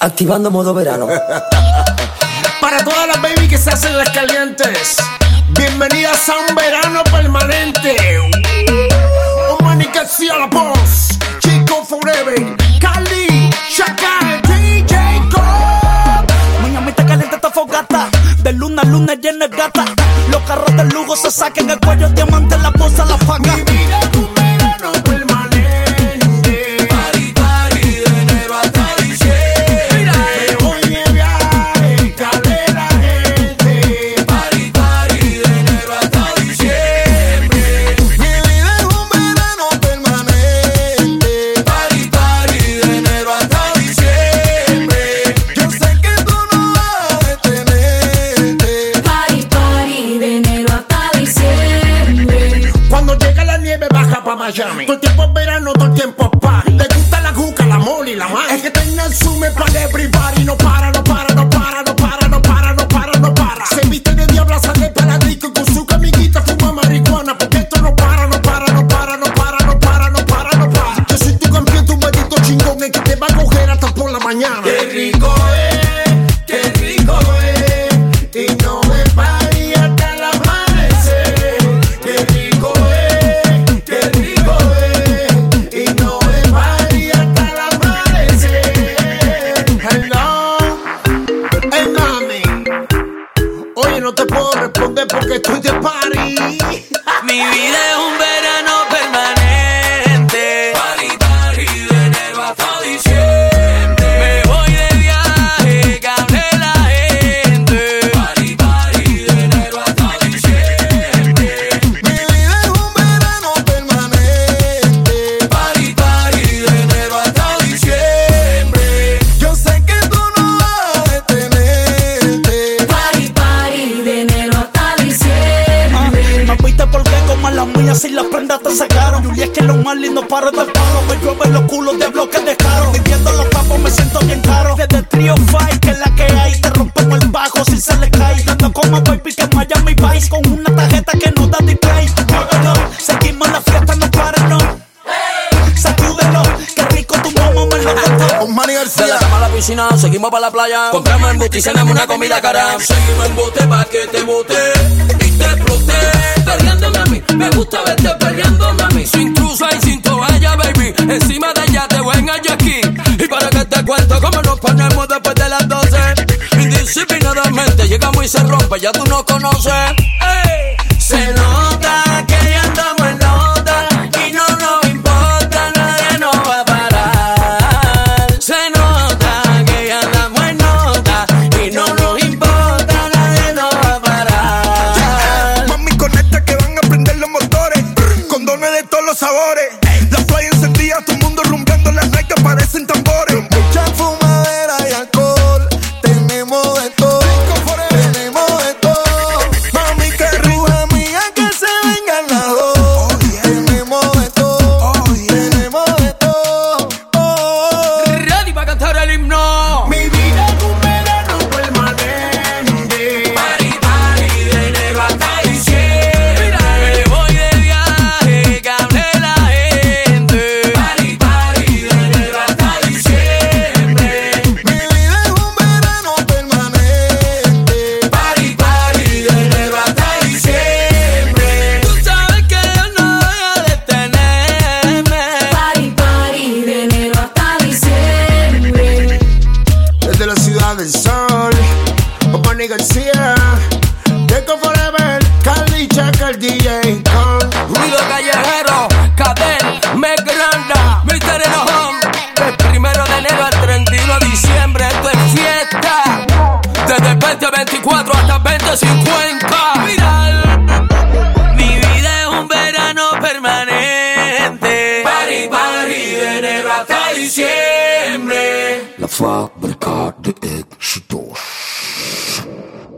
Activando modo verano. Para todas las baby que se hacen las calientes, bienvenidas a un verano permanente. Omani García la voz, Chico Forever, Cali, Chacal, DJ Cole. Miami está caliente, está fogata. De luna a luna llena de gata. Los carros de lujo se saquen el cuello, diamante, la posa, la paga. Mi vida es un verano permanente. Party, party, de enero hasta diciembre. Me voy de viaje, calé la gente. Party, party, de enero hasta diciembre. Mi vida es un verano permanente. Party, party, de enero hasta diciembre. Yo sé que tú no vas a detenerte. Party, party, de enero hasta diciembre. Cuando llega la nieve baja pa' Miami. Todo el tiempo es verano, todo el tiempo es party. Le gusta la juca, la mole y la más. Es que tenga el sume para everybody. No para, no para, no para, no para, no para, no para, no para. Se viste de diabla, sale para disco y con su camiguita fuma marihuana. Porque esto no para, no para, no para, no para, no para, no para, no para. Yo soy tu campeón, tu maldito chingón, el que te va a coger hasta por la mañana. Qué rico es, qué rico es. Y no me pare hasta el amanecer. Qué rico es, qué rico es. Y no me pare hasta el amanecer. Hello, hey mami. Oye, no te puedo responder porque estoy de party. Mi vida es un verano permanente. Party, party, de enero hasta diciembre. Me voy de viaje, que hable la gente. Party, party, de enero hasta diciembre. Mi vida es un verano permanente. Party, party, de enero hasta diciembre. Yo sé que tú no vas a detenerte. Party, party, de enero hasta diciembre. No viste por qué como las mías y las prendas te sacaron. Julia es que lo más lindo paro del palo. Me llueven los culos de bloques de caro. Viviendo los capos me siento bien caro. Desde el trío fight que es la que hay. Te rompemos el bajo si se le cae. Dando como baby que Miami Vice. Con una tarjeta que no da display. Muévelo, seguimos la fiesta, no paren, no. Sacúdelo, qué rico tu mamá me lo contó. Omani De García. la cama a la piscina, seguimos para la playa. Compramos embute y cenamos una comida cara. Seguimos en bote pa' que te bote y te explote. Perreando, mami, me gusta verte perreando, mami. Sin cruza y sin toalla, baby. Encima de ella te voy en el jet ski. Y para que te cuento cómo nos ponemos después de las 12. Indisciplinadamente llegamos y se rompe, ya tú nos conoces. ¡Ey! Se nota que ya andamos en nota y no nos importa, nadie nos va a parar. Se nota que ya andamos en nota y no nos importa, nadie nos va a parar. Mami, conecta que van a prender los motores. Condones de todos los sabores. La playa encendida, todo el mundo rumbeando. Las nalgas parecen tambores. Mucha fumadera y alcohol. Tenemos de todo. Tenemos de todo. Mami, que ruja mía, que se vengan las dos. Tenemos de todo. Tenemos de todo. Ready para cantar el himno. Mi vida es un verano permanente. Party, party, de enero hasta diciembre. Me voy de viaje, que hable la gente. Party, party, de enero hasta diciembre. Mi vida es un verano permanente. Party, party, de enero hasta diciembre. Tú sabes que yo no voy a detenerme. Party, party, de enero hasta diciembre. Desde la ciudad del sol, Omani García, Deco Forever, Cali, Chacal, DJ Cole. Ruido callejero, Cadel, Me Granda, Mr. Enojón. Del 1 de enero al 31 de diciembre, esto es fiesta. Desde el 2024 hasta el 2050. Viral. Mi vida es un verano permanente. Party, party, de enero hasta diciembre. La fábrica de éxitos.